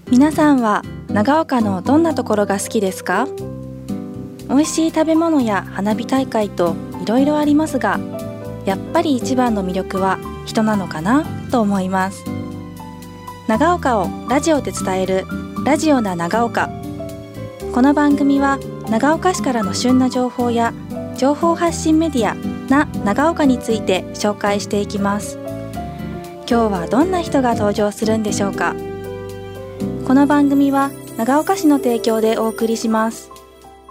皆さんは長岡のどんなところが好きですか？美味しい食べ物や花火大会といろいろありますが、やっぱり一番の魅力は人なのかなと思います。長岡をラジオで伝えるラジオな長岡。この番組は長岡市からの旬な情報や情報発信メディアな長岡について紹介していきます。今日はどんな人が登場するんでしょうか。この番組は長岡市の提供でお送りします。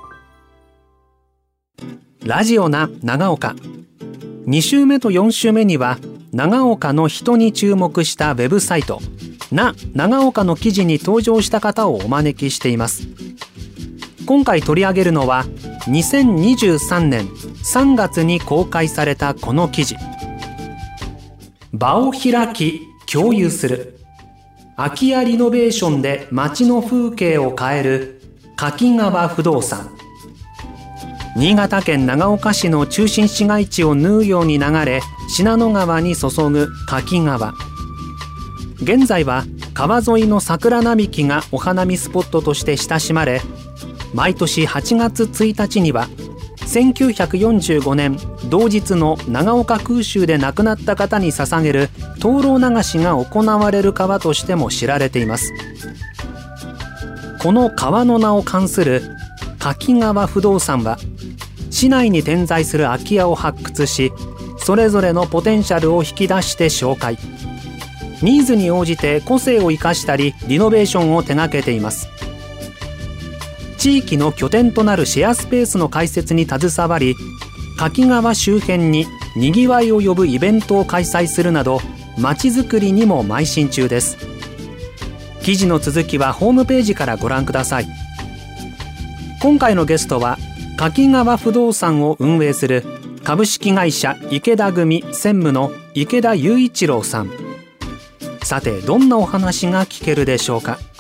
ラジオな長岡。2週目と4週目には長岡の人に注目したウェブサイトな長岡の記事に登場した方をお招きしています。今回取り上げるのは2023年3月に公開されたこの記事。場を開き共有する、空き家リノベーションで街の風景を変える柿川不動産。新潟県長岡市の中心市街地を縫うように流れ、信濃川に注ぐ柿川。現在は川沿いの桜並木がお花見スポットとして親しまれ、毎年8月1日には1945年同日の長岡空襲で亡くなった方に捧げる灯籠流しが行われる川としても知られています。この川の名を冠する柿川不動産は、市内に点在する空き家を発掘し、それぞれのポテンシャルを引き出して紹介。ニーズに応じて個性を生かしたりリノベーションを手掛けています。地域の拠点となるシェアスペースの開設に携わり、柿川周辺ににぎわいを呼ぶイベントを開催するなど、街づくりにも邁進中です。記事の続きはホームページからご覧ください。今回のゲストは柿川不動産を運営する株式会社池田組専務の池田雄一郎さん。さて、どんなお話が聞けるでしょうか。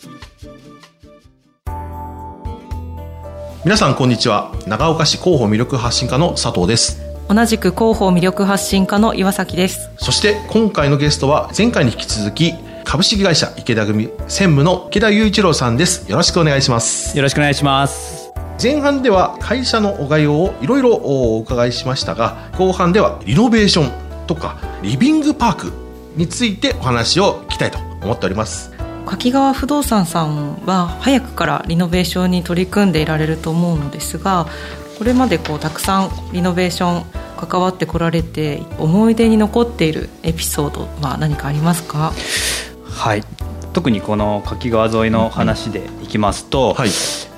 皆さんこんにちは。長岡市広報魅力発信課の佐藤です。 同じく広報魅力発信課の岩崎です。 そして今回のゲストは前回に引き続き株式会社池田組専務の池田雄一郎さんです。よろしくお願いします。 よろしくお願いします。 前半では会社の概要をいろいろお伺いしましたが、後半ではリノベーションとかリビングパークについてお話を聞きたいと思っております。 柿川不動産さんは早くからリノベーションに取り組んでいられると思うのですが、これまでたくさんリノベーション関わってこられて思い出に残っているエピソードは何かありますか？ はい、特にこの柿川沿いの話でいきますと、 はい、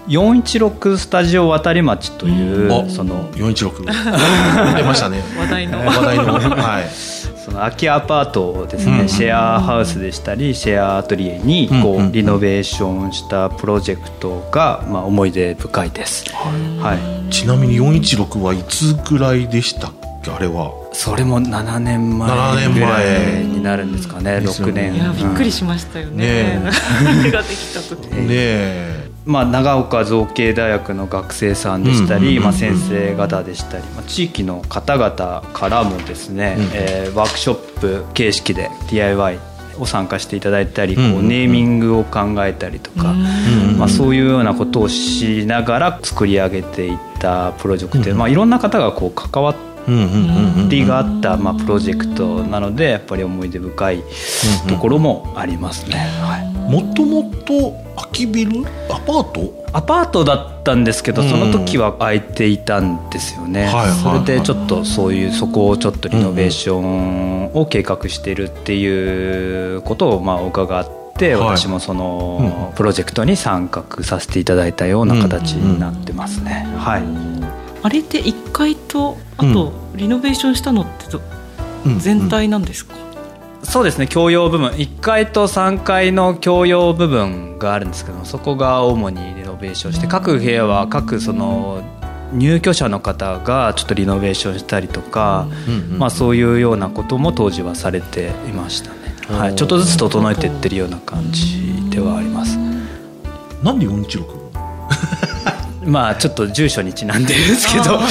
416スタジオ渡町というその 416出ましたね。 話題のはい、 その空きアパートをですね、シェアハウスでしたりシェアアトリエにリノベーションしたプロジェクトが思い出深いです。はい、 ちなみに416はいつぐらいでしたっけ？あれはそれも7年前ぐらいになるんですかね。6年。 いや、びっくりしましたよね。流れができた時ね。長岡造形大学の学生さんでしたり、先生方でしたり、地域の方々からもですね、ワークショップ形式で DIY を参加していただいたり、ネーミングを考えたりとか、そういうようなことをしながら作り上げていったプロジェクトで、いろんな方が関わりがあったプロジェクトなので、やっぱり思い出深いところもありますね。 もともと空きビルアパートだったんですけど、その時は空いていたんですよね。それでちょっとそこをちょっとリノベーションを計画しているっていうことを伺って、私もそのプロジェクトに参画させていただいたような形になってますね。はい。 あれって1階とあとリノベーションしたのって全体なんですか？ そうですね、共用部分1階と3階の共用部分があるんですけど、そこが主にリノベーションして、各部屋は各その入居者の方がちょっとリノベーションしたりとか、そういうようなことも当時はされていましたね。はい、ちょっとずつ整えていってるような感じではあります。 なんで416？ ちょっと住所にちなんでるんですけど。そう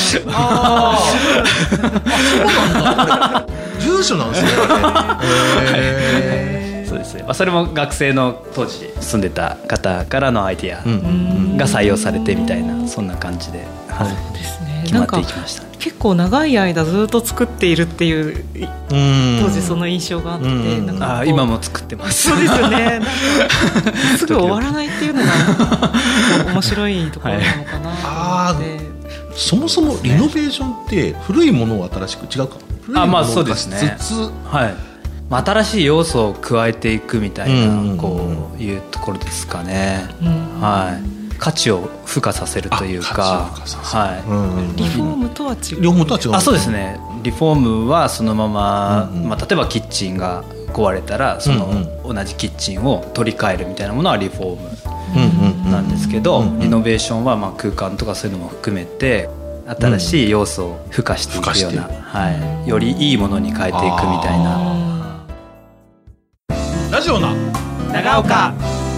なんだ。 住所なんですね。 ですね、それも学生の当時住んでた方からのアイディアが採用されてみたいな、そんな感じで、はい、 そうですね、 決まっていきました。 結構長い間ずっと作っているっていう当時その印象があって、なんか今も作ってます。 そうですよね。なんかすぐ終わらないっていうのが面白いところなのかなと思って。 そもそもリノベーションって古いものを新しく違うか、古いものをそうですね、はい、新しい要素を加えていくみたいな、こういうところですかね、はい、価値を付加させるというか、はい、 リフォームとは違う。 リフォームとは違う。 そうですね、リフォームはそのまま、例えばキッチンが壊れたらその同じキッチンを取り替えるみたいなものはリフォームなんですけど、リノベーションは空間とかそういうのも含めて新しい要素を付加していくような、はい、よりいいものに変えていくみたいな。 ラジオな長岡。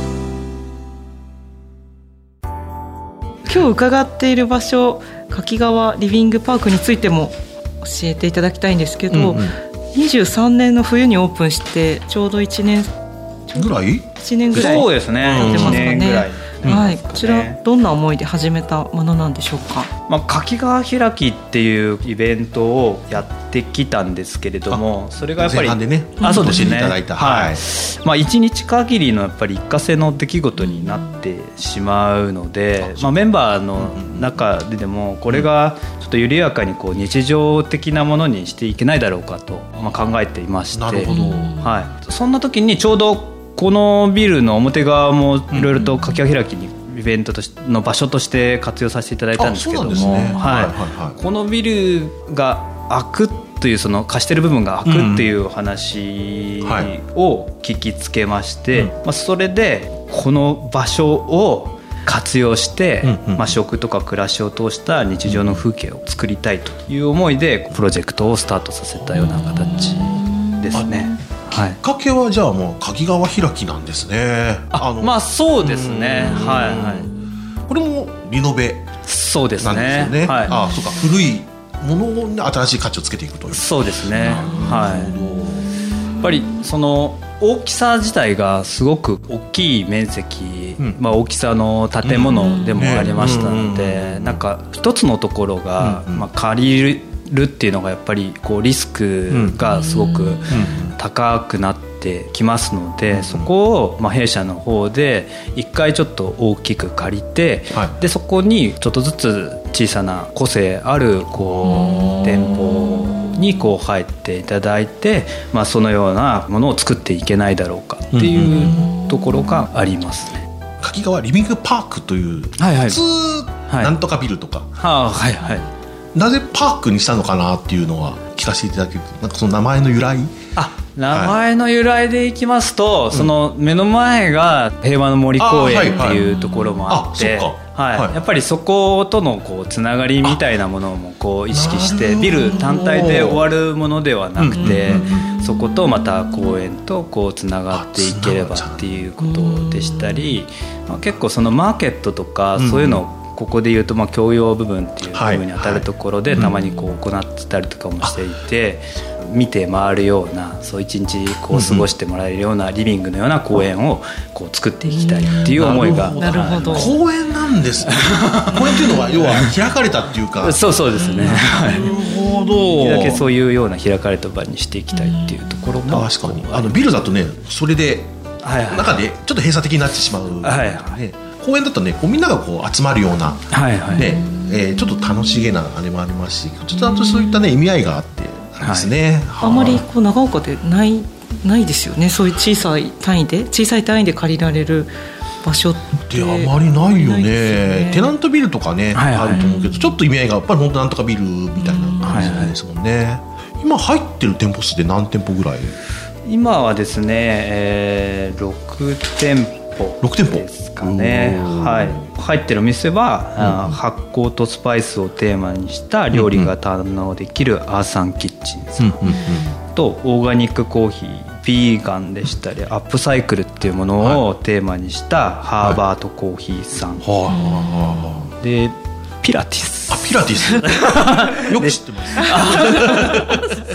今日伺っている場所、柿川リビングパークについても教えていただきたいんですけど、23年の冬にオープンしてちょうど1年ぐらいそうですね、1年ぐらい、 はい、こちらどんな思いで始めたものなんでしょうか。 柿川開きっていうイベントをやってきたんですけれども、それがやっぱり前半でね、 そうですね、 教えていただいた、 はい、1日限りのやっぱり一過性の出来事になってしまうので、メンバーの中でもこれがちょっと緩やかにこう日常的なものにしていけないだろうかと考えていまして、 なるほど、 はい、そんな時にちょうどこのビルの表側もいろいろと柿川開きにイベントとしての場所として活用させていただいたんですけども、このビルが開くという、その貸してる部分が開くっていう話を聞きつけまして、それでこの場所を活用して、食とか暮らしを通した日常の風景を作りたいという思いでプロジェクトをスタートさせたような形ですね。 きっかけはじゃあもう柿川開きなんですね。 そうですね、はいはい、 これもリノベなんですよね。 そうですね、はい、 そうか、古いものに新しい価値をつけていくという。 そうですね、はい、やっぱりその大きさ自体がすごく大きい面積、大きさの建物でもありましたので、なんか一つのところが、借りるっていうのがやっぱりこうリスクがすごく高くなってきますので、そこを弊社の方で一回ちょっと大きく借りて、でそこにちょっとずつ小さな個性あるこう店舗にこう入っていただいて、そのようなものを作っていけないだろうかっていうところがありますね。 柿川リビングパークという、普通なんとかビルとか、なぜパークにしたのかなっていうのは聞かせていただけると、なんかその名前の由来。 名前の由来でいきますと、その目の前が平和の森公園っていうところもあって、やっぱりそことのこうつながりみたいなものもこう意識して、ビル単体で終わるものではなくて、そことまた公園とこうつながっていければっていうことでしたり、結構そのマーケットとかそういうのをここでいうと教養部分っていう部分に当たるところでたまにこう行ってたりとかもしていて、見て回るような、そう一日こう過ごしてもらえるようなリビングのような公園をこう作っていきたいっていう思いが。 なるほど、 公園なんですね。公園っていうのは要は開かれたっていうか。 そうですね、 なるほど。 だけそういうような開かれた場にしていきたいっていうところも。 確かにビルだとね、それで中でちょっと閉鎖的になってしまう、公園だとね、こうみんながこう集まるような、ちょっと楽しげなあれもありますし、ちょっとそういったね意味合いがあってですね、 あんまりこう長岡でないですよね。そういう小さい単位で借りられる場所ってあまりないよね。テナントビルとかね、あると思うけど、ちょっと意味合いがやっぱり本当なんとかビルみたいな感じですもんね。今入ってる店舗数で何店舗ぐらい？ 今はですね、6店舗ですかね。入ってるお店は、発酵とスパイスをテーマにした料理が堪能できるアーサンキッチンさんと、オーガニックコーヒー、ビーガンでしたりアップサイクルっていうものをテーマにしたハーバートコーヒーさんで、ピラティス。 ピラティスよく知ってます。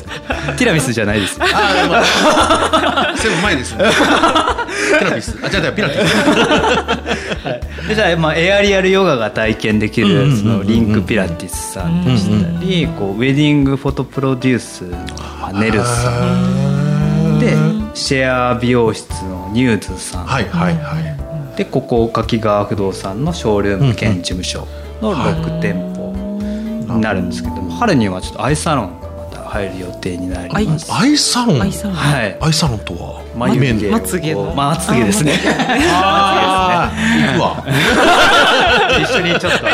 ティラミスじゃないです。 全部前ですね。テラピス。違うピラティス。 でじゃあ、エアリアルヨガが体験できるそのリンクピラティスさんでしたり、ウェディングフォトプロデュースのネルさんで、シェア美容室のニューズさん、でここ柿川不動産のショールーム兼事務所の6店舗になるんですけども、春にはちょっとアイサロンがまた入る予定になります。 アイサロン、 はい、 アイサロンとはまつげですね。行くわ。 一緒にちょっと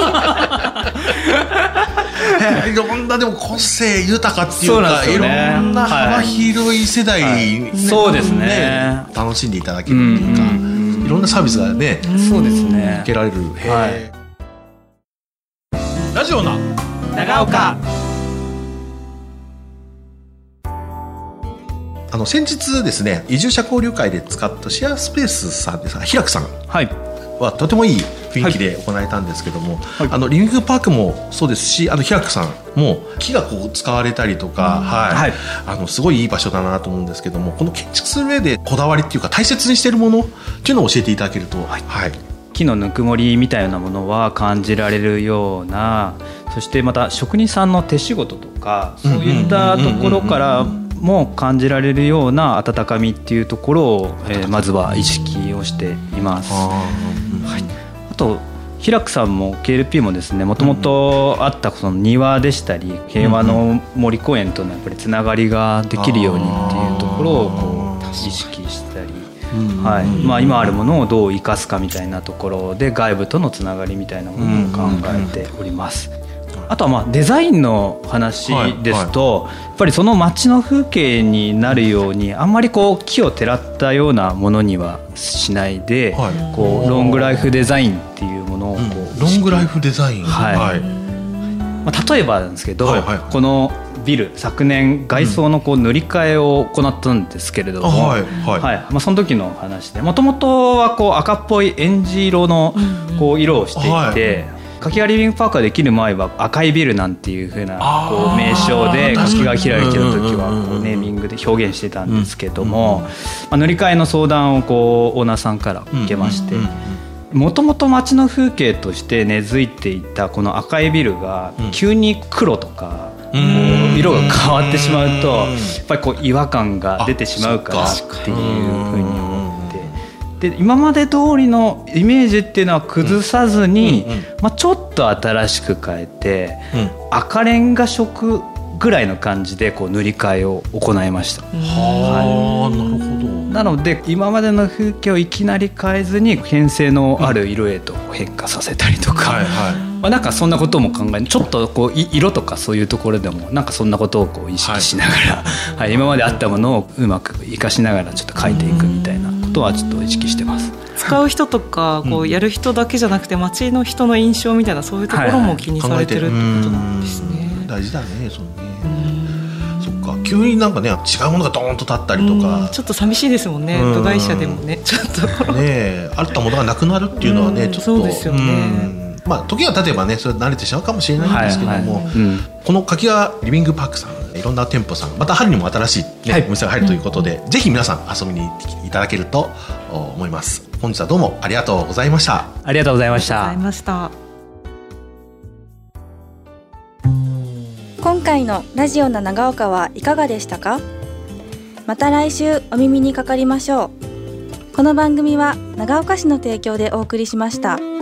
いろんなでも個性豊かっていうか、いろんな幅広い世代にそうですね、 楽しんでいただけるっていうか、いろんなサービスがね、 そうですね、 受けられる。ラジオの長岡。 先日ですね、移住者交流会で使ったシェアスペースさんですが、平久さんはとてもいい雰囲気で行われたんですけども、リビングパークもそうですし、平久さんも木がこう使われたりとか、すごいいい場所だなと思うんですけども、この建築する上でこだわりっていうか大切にしているものっていうのを教えていただけると。 木のぬくもりみたいなものは感じられるような、そしてまた職人さんの手仕事とかそういったところからも感じられるような温かみっていうところを、まずは意識をしています。あと平久さんも KLP もですね、もともとあったその庭でしたり平和の森公園とのやっぱりつながりができるようにっていうところをこう意識したり、今あるものをどう生かすかみたいなところで外部とのつながりみたいなものを考えております。あとはデザインの話ですと、やっぱりその街の風景になるようにあんまりこう木をてらったようなものにはしないで、こうロングライフデザインっていうものをこうロングライフデザイン、 例えばなんですけど、このビル昨年外装のこう塗り替えを行ったんですけれども、その時の話で、もともとはこう赤っぽいエンジ色のこう色をしていて、柿川リビングパークができる前は赤いビルなんていう風なこう名称で柿川開きの時はこうネーミングで表現してたんですけども、塗り替えの相談をこうオーナーさんから受けまして、もともと街の風景として根付いていたこの赤いビルが急に黒とか色が変わってしまうと、やっぱりこう違和感が出てしまうからっていうふうに思って、で今まで通りのイメージっていうのは崩さずに、ちょっと新しく変えて、赤レンガ色ぐらいの感じでこう塗り替えを行いました。なるほど。なので今までの風景をいきなり変えずに変性のある色へと変化させたりとか、なんかそんなことも考え、ちょっとこう色とかそういうところでもなんかそんなことをこう意識しながら、今まであったものをうまく生かしながらちょっと変えていくみたいなことはちょっと意識してます。 使う人とかこうやる人だけじゃなくて街の人の印象みたいな、そういうところも気にされてるってことなんですね。 大事だね、そのね。そっか、急になんかね違うものがドーンと立ったりとか、 ちょっと寂しいですもんね。部外者でもね、ちょっとねあったものがなくなるっていうのはね、ちょっとそうですよね。 時が経てばね、それ慣れてしまうかもしれないんですけども、この柿川リビングパークさん、いろんな店舗さん、また春にも新しい、お店が入るということで、ぜひ皆さん遊びに行っていただけると思います。本日はどうもありがとうございました。 ありがとうございました。 今回のラジオの長岡はいかがでしたか？また来週お耳にかかりましょう。この番組は長岡市の提供でお送りしました。